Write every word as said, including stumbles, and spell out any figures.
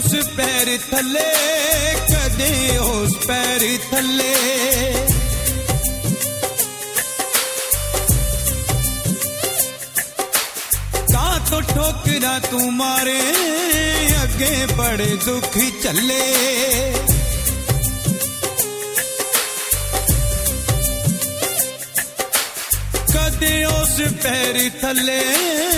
उस पैर थले कदे उस पैर थले का तो ठोकरा तू मारे अगे बड़े दुखी चले कदे उस पैर थले